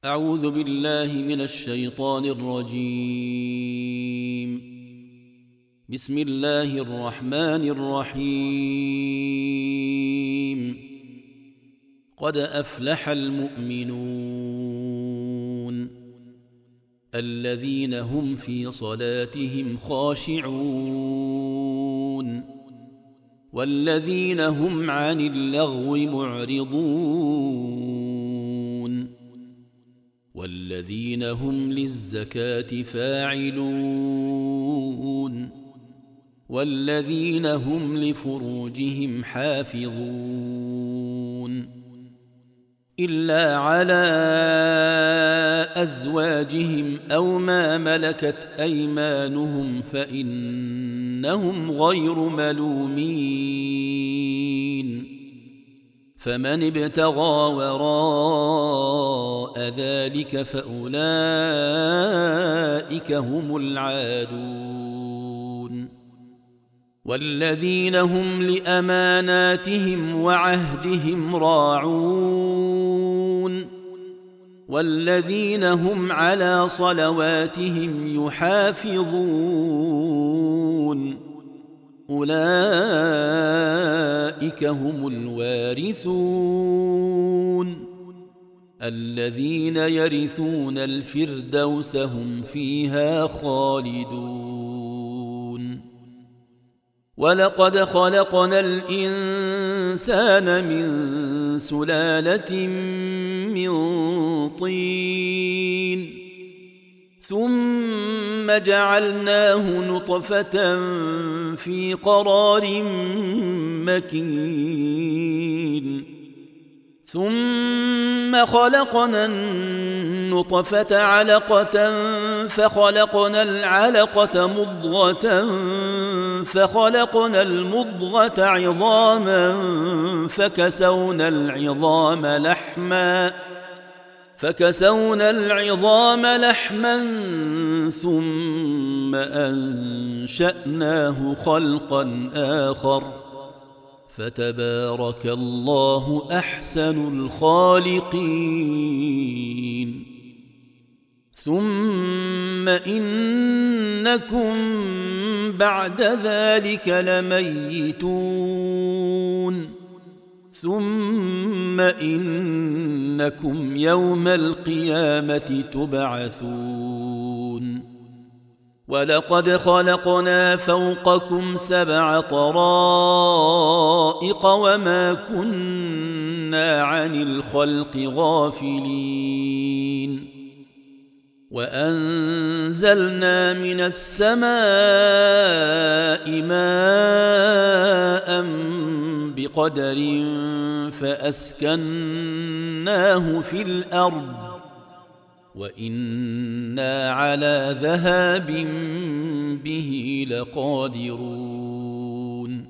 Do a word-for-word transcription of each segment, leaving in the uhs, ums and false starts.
أعوذ بالله من الشيطان الرجيم. بسم الله الرحمن الرحيم. قد أفلح المؤمنون الذين هم في صلاتهم خاشعون والذين هم عن اللغو معرضون والذين هم للزكاة فاعلون والذين هم لفروجهم حافظون إلا على أزواجهم أو ما ملكت أيمانهم فإنهم غير ملومين. فمن ابتغى وراء ذلك فأولئك هم العادون. والذين هم لأماناتهم وعهدهم راعون والذين هم على صلواتهم يحافظون أولئك هم الوارثون الذين يرثون الفردوس هم فيها خالدون. ولقد خلقنا الإنسان من سلالة من طين ثم جعلناه نطفة في قرار مكين ثم خلقنا النطفة علقة فخلقنا العلقة مضغة فخلقنا المضغة عظاما فكسونا العظام لحما فكسونا العظام لحما ثم أنشأناه خلقا آخر فتبارك الله أحسن الخالقين. ثم إنكم بعد ذلك لميتون ثم إنكم يوم القيامة تبعثون. ولقد خلقنا فوقكم سبع طرائق وما كنا عن الخلق غافلين. وأنزلنا من السماء ماء بقدر فأسكناه في الأرض وإنا على ذهاب به لقادرون.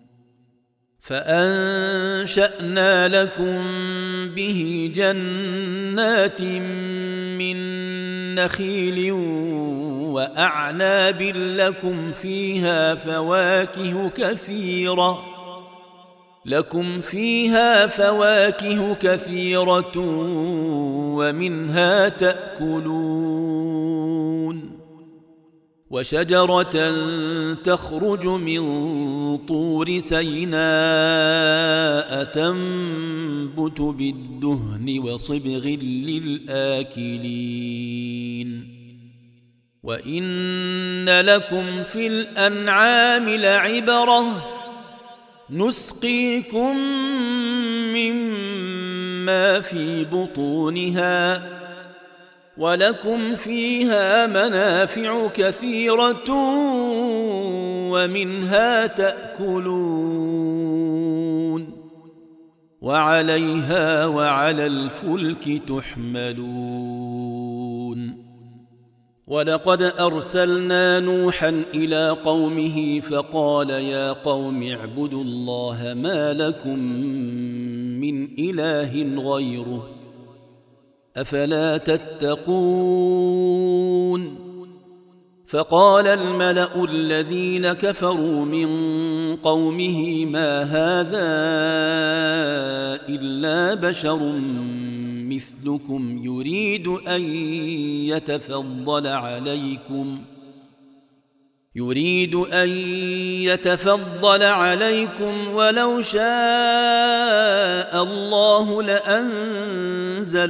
فأنشأنا لكم به جنات من نخيل وأعناب لكم فيها فواكه كثيرة لكم فيها فواكه كثيرة ومنها تأكلون. وشجرة تخرج من طور سيناء تنبت بالدهن وصبغ للآكلين. وإن لكم في الأنعام لعبرة نسقيكم مما في بطونها ولكم فيها منافع كثيرة ومنها تأكلون وعليها وعلى الفلك تحملون. ولقد أرسلنا نوحا إلى قومه فقال يا قوم اعبدوا الله ما لكم من إله غيره أفلا تتقون. فقال الملأ الذين كفروا من قومه ما هذا إلا بشر مثلكم يريد أن يتفضل عليكم يريد أن يتفضل عليكم ولو شاء الله لأنزل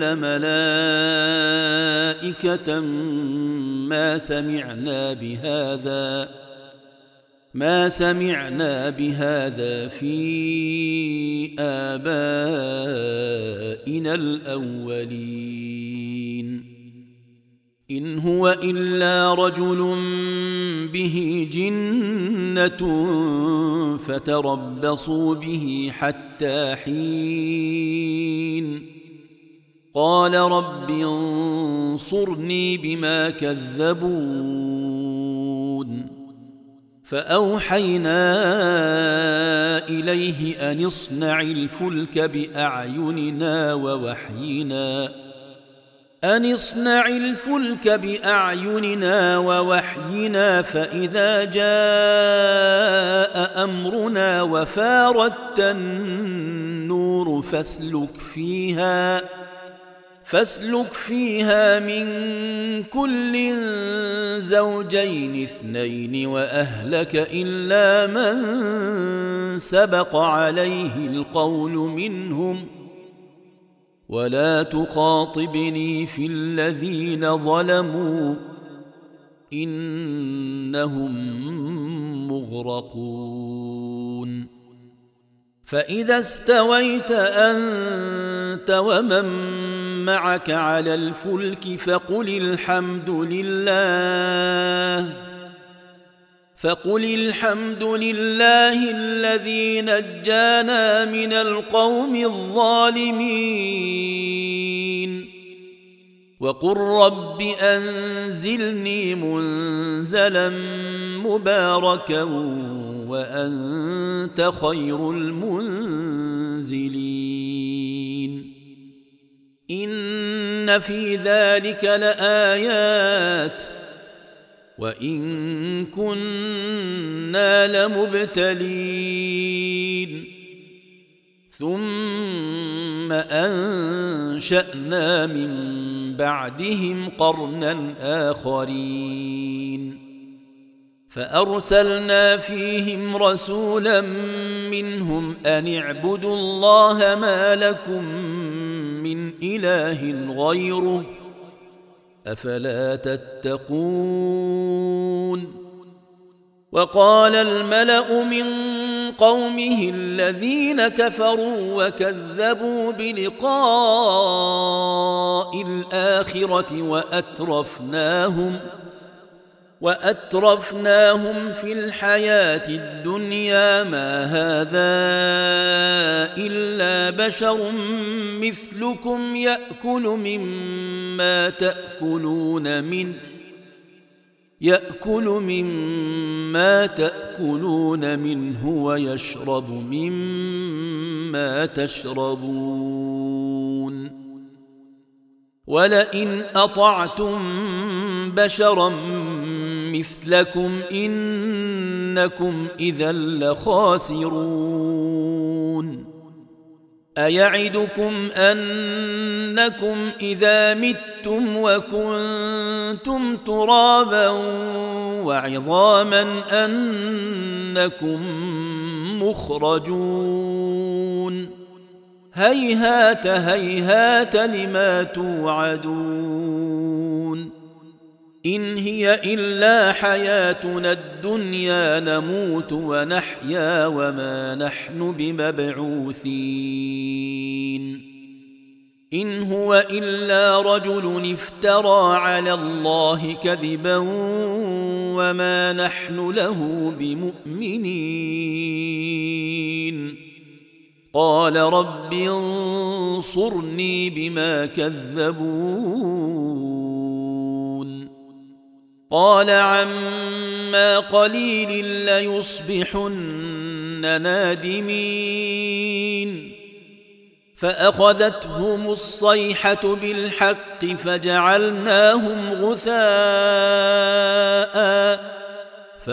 ملائكة ما سمعنا بهذا ما سمعنا بهذا في آبائنا الأولين إن هو إلا رجل به جنة فتربصوا به حتى حين قال رب انصرني بما كذبون فأوحينا إليه أن اصنع الفلك بأعيننا ووحينا أن اصنع الفلك بأعيننا ووحينا فإذا جاء أمرنا وفاردت النور فاسلك فيها فاسلك فيها من كل زوجين اثنين وأهلك إلا من سبق عليه القول منهم ولا تخاطبني في الذين ظلموا إنهم مغرقون فإذا استويت أنت ومن معك على الفلك فقل الحمد لله فقل الحمد لله الذي نجانا من القوم الظالمين وقل رب أنزلني منزلا مباركا وأنت خير المنزلين إن في ذلك لآيات وإن كنا لمبتلين ثم أنشأنا من بعدهم قرنا آخرين فأرسلنا فيهم رسولا منهم أن اعبدوا الله ما لكم من إله غيره أفلا تتقون وقال الملأ من قومه الذين كفروا وكذبوا بلقاء الآخرة وأترفناهم وأترفناهم في الحياة الدنيا ما هذا إلا بشر مثلكم يأكل مما تأكلون منه يأكل مما تأكلون منه ويشرب مما تشربون ولئن أطعتم بشرا مثلكم إنكم إذا لخاسرون أيعدكم أنكم إذا متم وكنتم ترابا وعظاما أنكم مخرجون هيهات هيهات لما توعدون إن هي إلا حياتنا الدنيا نموت ونحيا وما نحن بمبعوثين إن هو إلا رجل افترى على الله كذبا وما نحن له بمؤمنين قال رب انصرني بما كذبون قال عما قليل ليصبحن نادمين فأخذتهم الصيحة بالحق فجعلناهم غثاء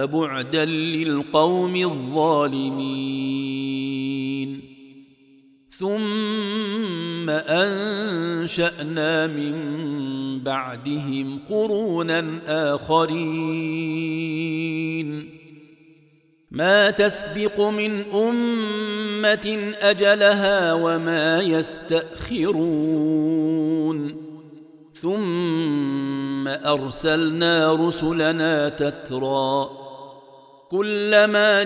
فبعدا للقوم الظالمين ثم أنشأنا من بعدهم قرونا آخرين ما تسبق من أمة أجلها وما يستأخرون ثم أرسلنا رسلنا تترى كلما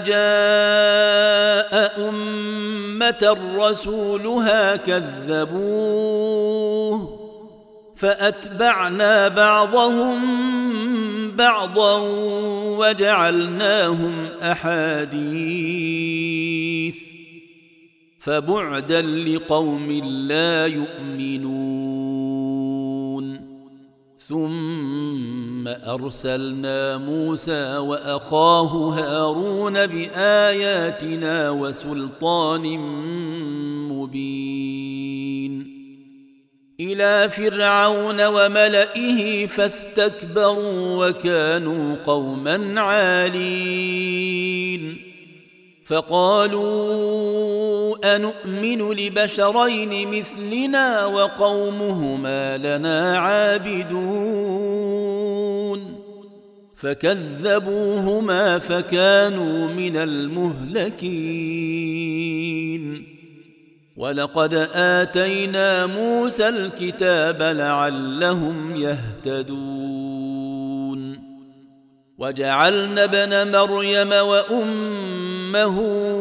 جاء أمة رسولها كذبوه فأتبعنا بعضهم بعضا وجعلناهم أحاديث فبعدا لقوم لا يؤمنون ثم أرسلنا موسى وأخاه هارون بآياتنا وسلطان مبين إلى فرعون وملئه فاستكبروا وكانوا قوما عالين فقالوا أنؤمن لبشرين مثلنا وقومهما لنا عابدون فكذبوهما فكانوا من المهلكين ولقد آتينا موسى الكتاب لعلهم يهتدون وجعلنا ابن مريم وأمه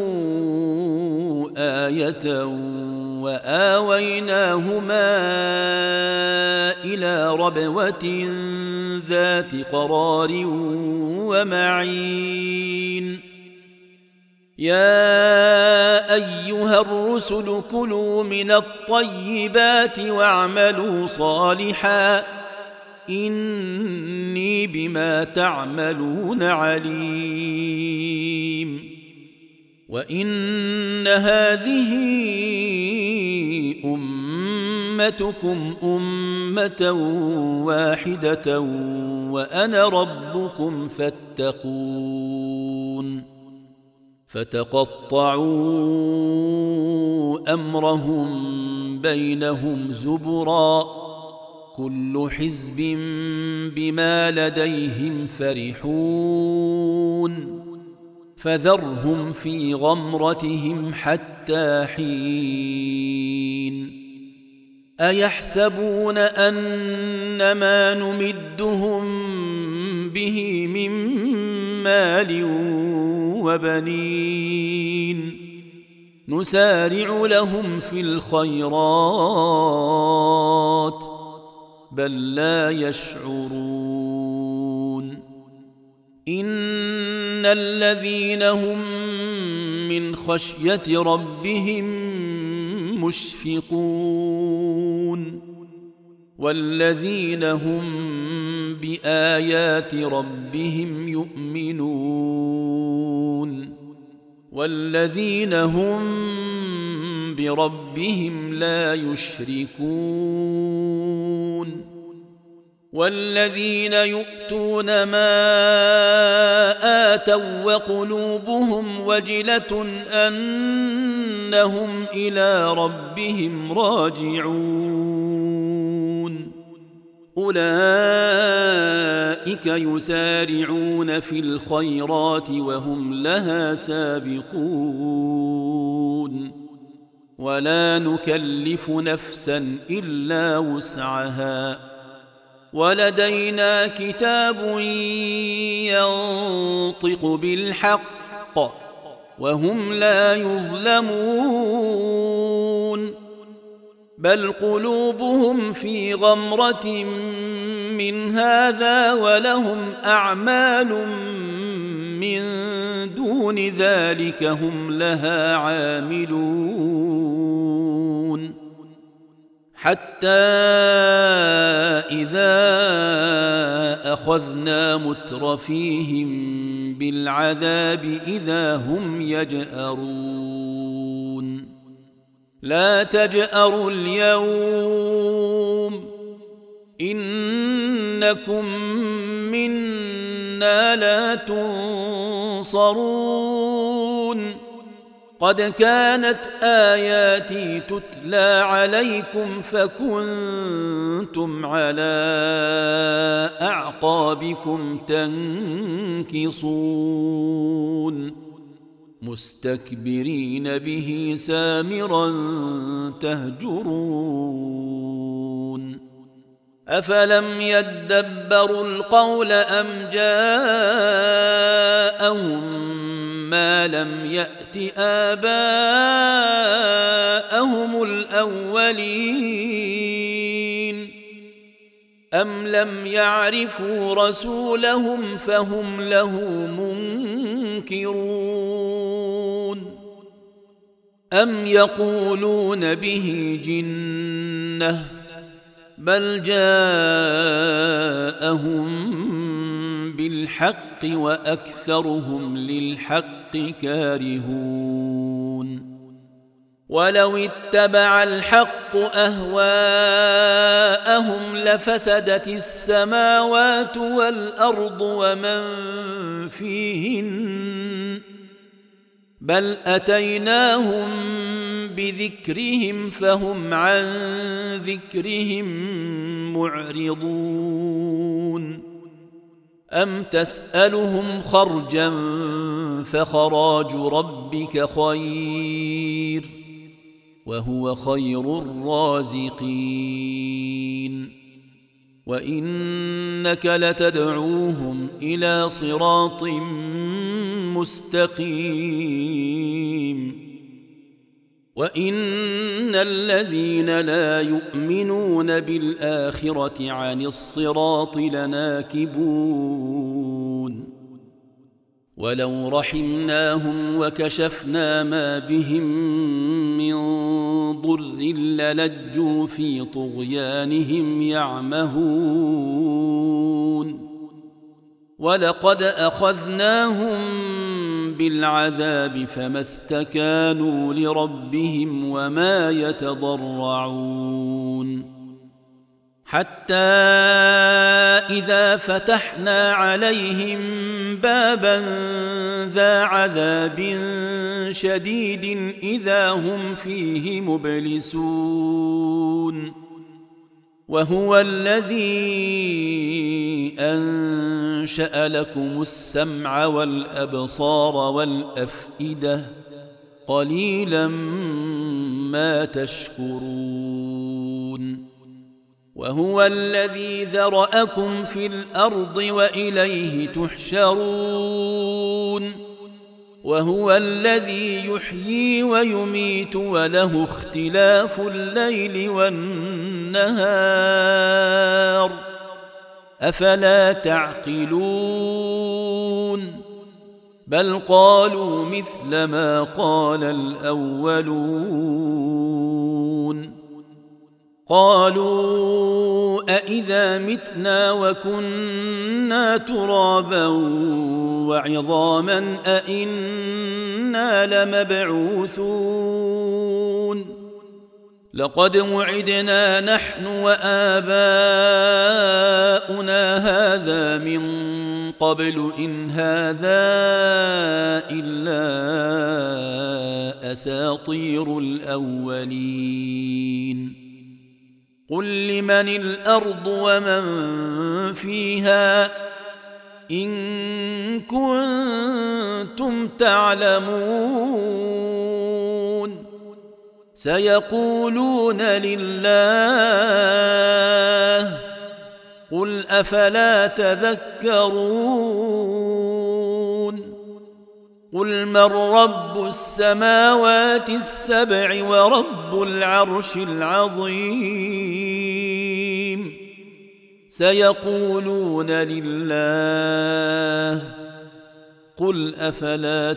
آية وآويناهما إلى ربوة ذات قرار ومعين يا أيها الرسل كلوا من الطيبات واعملوا صالحا إني بما تعملون عليم وإن هذه أمتكم أمة واحدة وأنا ربكم فاتقون فتقطعوا أمرهم بينهم زبرا كل حزب بما لديهم فرحون فذرهم في غمرتهم حتى حين أيحسبون أن ما نمدهم به من مال وبنين نسارع لهم في الخيرات بل لا يشعرون إن الذين هم من خشية ربهم مشفقون والذين هم بآيات ربهم يؤمنون والذين هم بربهم لا يشركون والذين يؤتون ما آتوا وقلوبهم وجلة أنهم إلى ربهم راجعون أولئك يسارعون في الخيرات وهم لها سابقون ولا نكلف نفسا إلا وسعها ولدينا كتاب ينطق بالحق وهم لا يظلمون بل قلوبهم في غمرة من هذا ولهم أعمال من دون ذلك هم لها عاملون حتى إذا أخذنا مترفيهم بالعذاب إذا هم يجأرون لا تجأروا اليوم إنكم منا لا تنصرون قد كانت آياتي تتلى عليكم فكنتم على أعقابكم تنكصون مستكبرين به سامرا تهجرون أفلم يدبروا القول أم جاءهم ما لم يأت آباءهم الأولين أم لم يعرفوا رسولهم فهم له منكرون أم يقولون به جنة بل جاءهم بالحق وأكثرهم للحق كارهون ولو اتبع الحق أهواءهم لفسدت السماوات والأرض ومن فيهن بل أتيناهم بذكرهم فهم عن ذكرهم معرضون أم تسألهم خرجا فخراج ربك خير وهو خير الرازقين وإنك لتدعوهم إلى صراط مستقيم وإن الذين لا يؤمنون بالآخرة عن الصراط لناكبون ولو رحمناهم وكشفنا ما بهم من ضر للجوا في طغيانهم يعمهون ولقد أخذناهم بالعذاب فما استكانوا لربهم وما يتضرعون حتى إذا فتحنا عليهم بابا ذا عذاب شديد إذا هم فيه مبلسون وهو الذي أنشأ لكم السمع والأبصار والأفئدة قليلا ما تشكرون وهو الذي ذرأكم في الأرض وإليه تحشرون وهو الذي يحيي ويميت وله اختلاف الليل والنهار أفلا تعقلون بل قالوا مثل ما قال الأولون قالوا أإذا متنا وكنا ترابا وعظاما أإنا لمبعوثون لقد وعدنا نحن وآباؤنا هذا من قبل إن هذا إلا أساطير الأولين قل لمن الأرض ومن فيها إن كنتم تعلمون سيقولون لله قل أفلا تذكرون قل من رب السماوات السبع ورب العرش العظيم سيقولون لله قل أفلا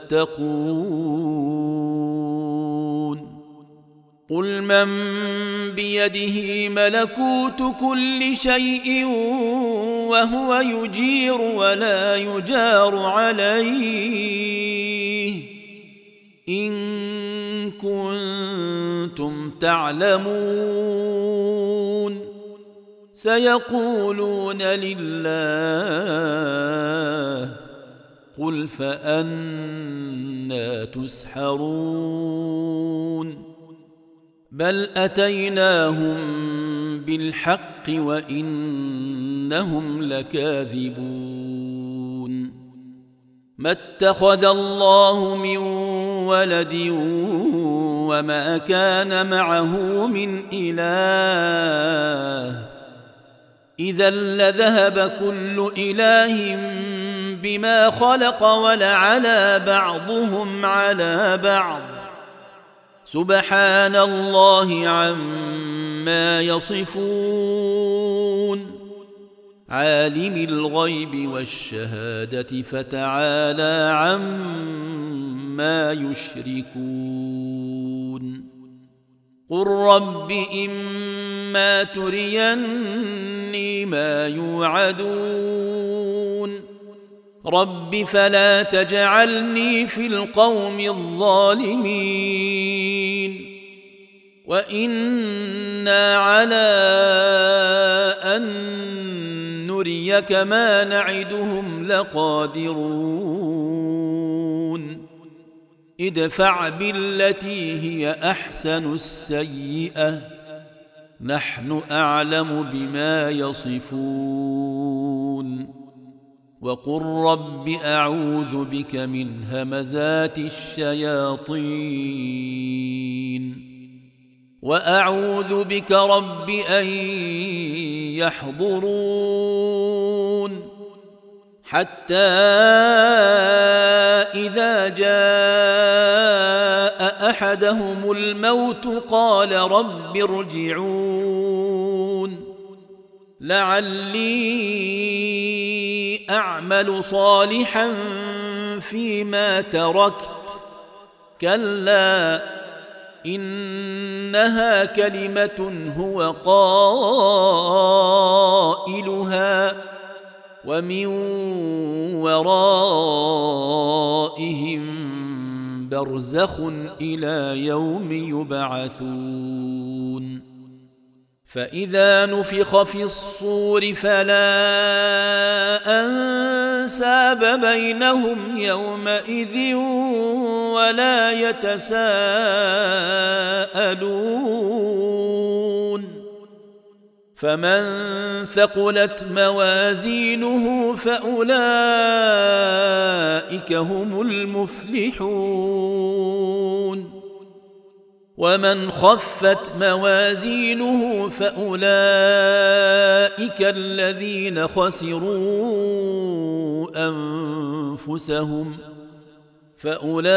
تتقون قل من بيده ملكوت كل شيء وهو يجير ولا يجار عليه إن كنتم تعلمون سيقولون لله قل فأنى تسحرون بل أتيناهم بالحق وإنهم لكاذبون ما اتخذ الله من ولد وما كان معه من إله إذا لذهب كل إله بما خلق ولعلى بعضهم على بعض سبحان الله عما يصفون عالم الغيب والشهادة فتعالى عما يشركون قل رب إما تريني ما يوعدون رب فلا تجعلني في القوم الظالمين وإنا على أن نريك ما نعدهم لقادرون ادفع بالتي هي أحسن السيئة نحن أعلم بما يصفون وقل رب أعوذ بك من همزات الشياطين وأعوذ بك رب أن يحضرون حتى إذا جاء أحدهم الموت قال رب ارجعون لعلي أعمل صالحا فيما تركت كلا إنها كلمة هو قائلها ومن ورائهم برزخ إلى يوم يبعثون فإذا نفخ في الصور فلا أنساب بينهم يومئذ ولا يتساءلون فمن ثقلت موازينه فأولئك هم المفلحون ومن خفت موازينه فأولئك الذين خسروا أنفسهم فأولئك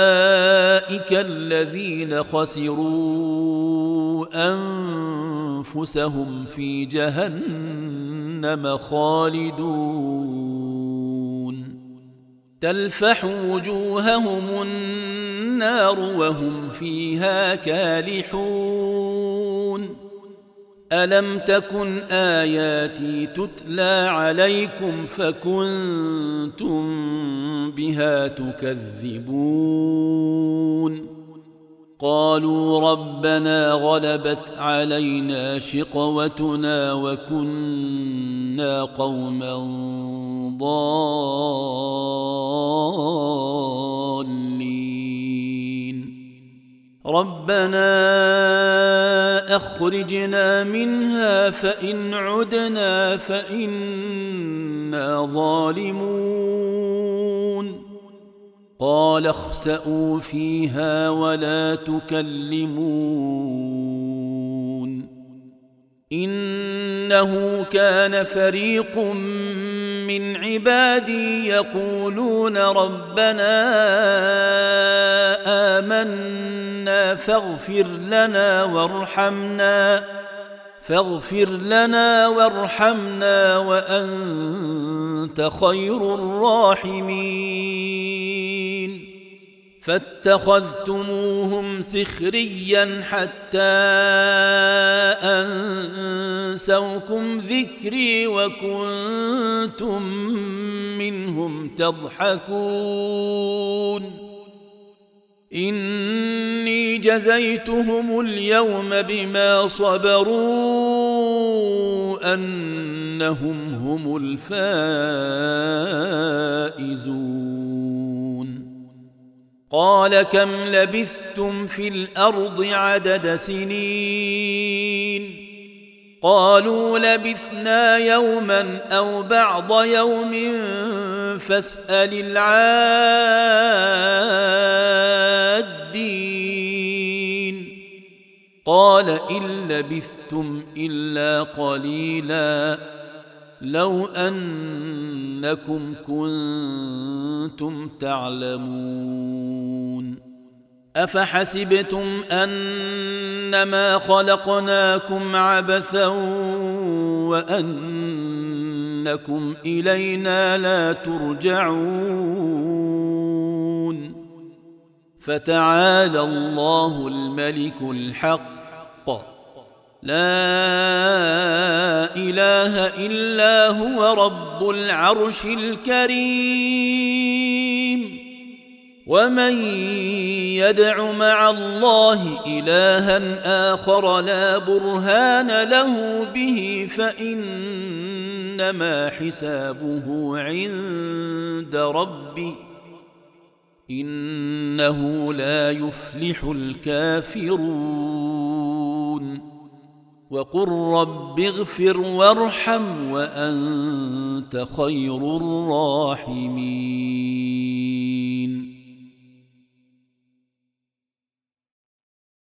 الذين خسروا أنفسهم في جهنم خالدون تلفح وجوههم النار وهم فيها كالحون ألم تكن آياتي تتلى عليكم فكنتم بها تكذبون قالوا ربنا غلبت علينا شقوتنا وكنا قوما ضالين ربنا أخرجنا منها فإن عدنا فإنا ظالمون قال اخسئوا فيها ولا تكلمون إنه كان فريق من عبادي يقولون ربنا آمنا فاغفر لنا وارحمنا فاغفر لنا وارحمنا وأنت خير الراحمين فاتخذتموهم سخريا حتى أنسوكم ذكري وكنتم منهم تضحكون إني جزيتهم اليوم بما صبروا أن إنهم هم الفائزون قال كم لبثتم في الأرض عدد سنين قالوا لبثنا يوما أو بعض يوم فاسأل العادين قال إن لبثتم إلا قليلا لو أنكم كنتم تعلمون أفحسبتم أنما خلقناكم عبثا وأنكم إلينا لا ترجعون فتعالى الله الملك الحق لا إله إلا هو رب العرش الكريم ومن يدع مع الله إلها آخر لا برهان له به فإنما حسابه عند ربه إنه لا يفلح الكافرون وقل رب اغفر وارحم وأنت خير الراحمين